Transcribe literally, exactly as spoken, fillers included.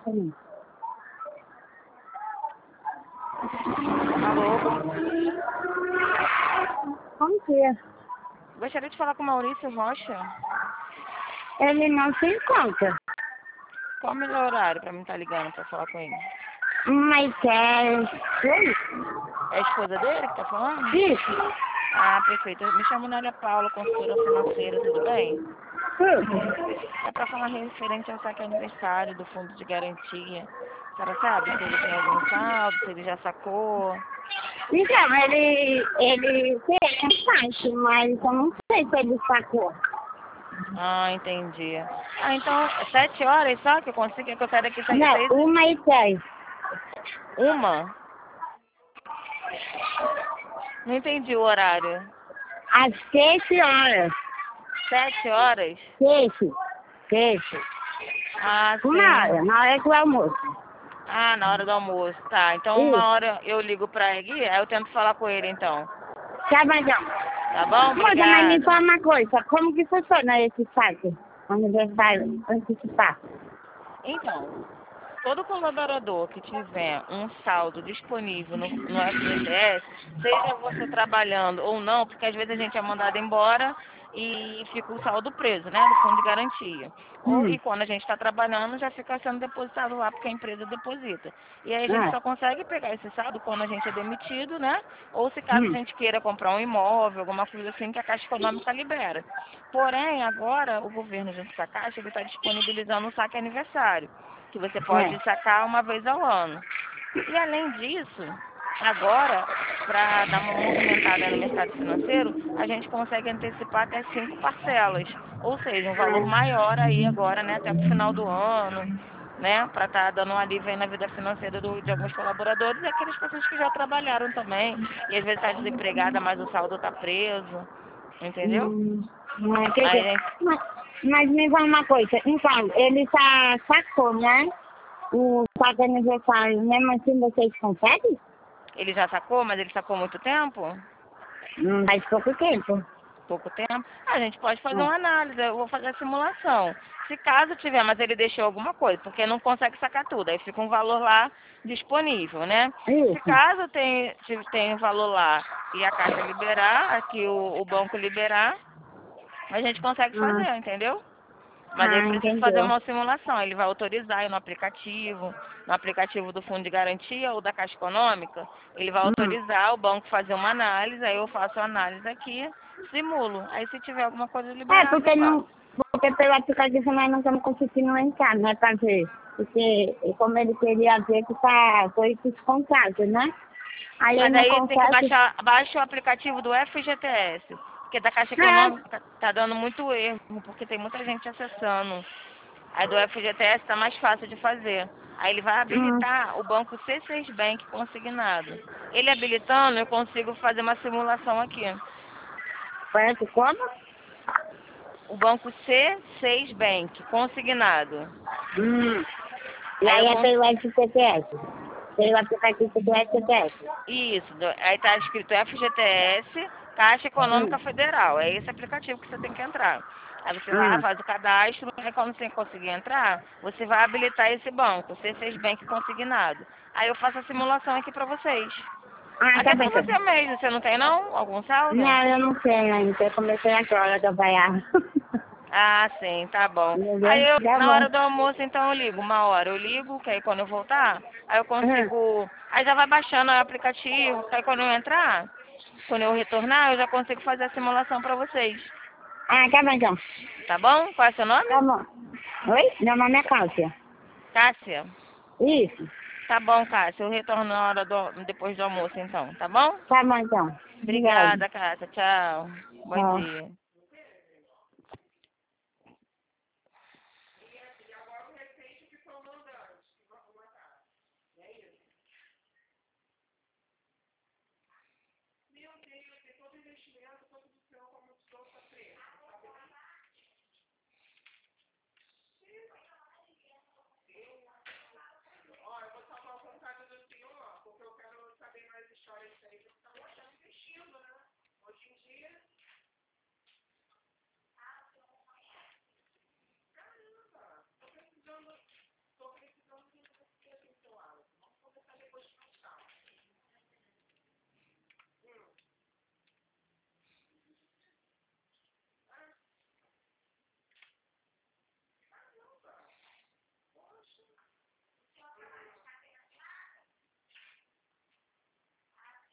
também. Alô? Bom dia. Gostaria de falar com o Maurício Rocha. Ele não se encontra. Qual o melhor horário pra mim estar ligando pra falar com ele? Mas é... Sim. É a esposa dele que tá falando? Isso. Ah, perfeito. Eu me chamo Nália Paula, consultora financeira, tudo bem? Sim. É pra falar referente ao saque aniversário do fundo de garantia. A senhora sabe se ele tem algum saldo, se ele já sacou? Então, ele... Ele tem um site, mas eu não sei se ele sacou. Ah, entendi. Ah, então, é sete horas só que eu consigo, é que eu saio daqui seis, Não, seis, uma e dez. uma? Não entendi o horário. Às sete horas. Sete horas? Sete. Sete. Ah, Uma sim. hora, na hora do almoço. Ah, na hora do almoço, tá. Então uma Isso. hora eu ligo pra ele, aí eu tento falar com ele então. Tá, mas não. Tá bom? Moça, mas me fala Obrigada. uma coisa. Como que funciona esse site? Aniversário antecipado. Então, todo colaborador que tiver um saldo disponível no, no F G T S, seja você trabalhando ou não, porque às vezes a gente é mandado embora e fica o saldo preso, né, do fundo de garantia. Ou, Hum. e quando a gente está trabalhando, já fica sendo depositado lá porque a empresa deposita. E aí a gente Ah. só consegue pegar esse saldo quando a gente é demitido, né, ou se caso a Hum. gente queira comprar um imóvel, alguma coisa assim que a Caixa Econômica libera. Porém, agora o governo, junto com a Caixa, ele está disponibilizando o saque aniversário, que você pode É. sacar uma vez ao ano. E além disso, agora, para dar uma movimentada no mercado financeiro, a gente consegue antecipar até cinco parcelas, ou seja, um valor maior aí agora, né, até o final do ano, né, para estar dando um alívio aí na vida financeira do, de alguns colaboradores e aquelas pessoas que já trabalharam também, e às vezes está desempregada, mas o saldo está preso, entendeu? Hum. Não é que Aí que- a gente Mas, mas me fala uma coisa. Então, ele tá sacou, né? O saco aniversário. Mesmo assim, vocês conseguem? Ele já sacou, mas ele sacou há muito tempo? Hum. Faz pouco tempo. Pouco tempo? A gente pode fazer É. uma análise, eu vou fazer a simulação. Se caso tiver, mas ele deixou alguma coisa, porque não consegue sacar tudo, aí fica um valor lá disponível, né? Se Isso. caso tem, se tem um valor lá e a Caixa liberar, aqui o, o banco liberar, a gente consegue Ah, fazer, entendeu? Mas aí ah, precisa fazer entendeu. uma simulação. Ele vai autorizar aí no aplicativo, no aplicativo do Fundo de Garantia ou da Caixa Econômica, ele vai Hum. autorizar o banco fazer uma análise, aí eu faço a análise aqui, simulo. Aí se tiver alguma coisa É, liberada, eu porque faço. não. Porque pelo aplicativo nós não estamos conseguindo entrar, né, pra ver. Porque como ele queria ver que tá, foi descontado, né? Aí ele Mas não aí tem que consegue. baixar, baixa o aplicativo do F G T S, porque da Caixa É. Econômica tá, tá dando muito erro, porque tem muita gente acessando. Aí do F G T S tá mais fácil de fazer. Aí ele vai Hum. habilitar o banco C seis Bank consignado. Ele habilitando, eu consigo fazer uma simulação aqui. Parece como? O banco C seis Bank consignado. Hum. E Aí eu aí é cons... pelo F G T S. Pelo aplicativo do F G T S. Isso, do- aí tá escrito F G T S, Caixa Hum. Econômica Federal. É esse aplicativo que você tem que entrar. Aí você vai lá, Ah. faz o cadastro, aí quando você conseguir entrar, você vai habilitar esse banco, C seis Bank consignado. Aí eu faço a simulação aqui pra vocês. Ah, tá Até bem, pra tá você bem. mesmo, você não tem não? Algum saldo? Não, eu não sei ainda. Eu comecei agora a trabalhar. Ah, sim, tá bom. Aí Entendeu? eu, Tá na bom. hora do almoço, então eu ligo, uma hora eu ligo, que aí quando eu voltar, aí eu Ah. consigo. Aí já vai baixando o aplicativo, que aí quando eu entrar, quando eu retornar, eu já consigo fazer a simulação pra vocês. Ah, tá bom então. Tá bom? Qual é o seu nome? Tá bom. Oi? Meu nome é Cássia. Cássia. Isso. Tá bom, Cássia. Eu retorno na hora do, depois do almoço, então, tá bom? Tá bom então. Obrigada. Obrigada, Cássia. Tchau. Bom Tchau. dia.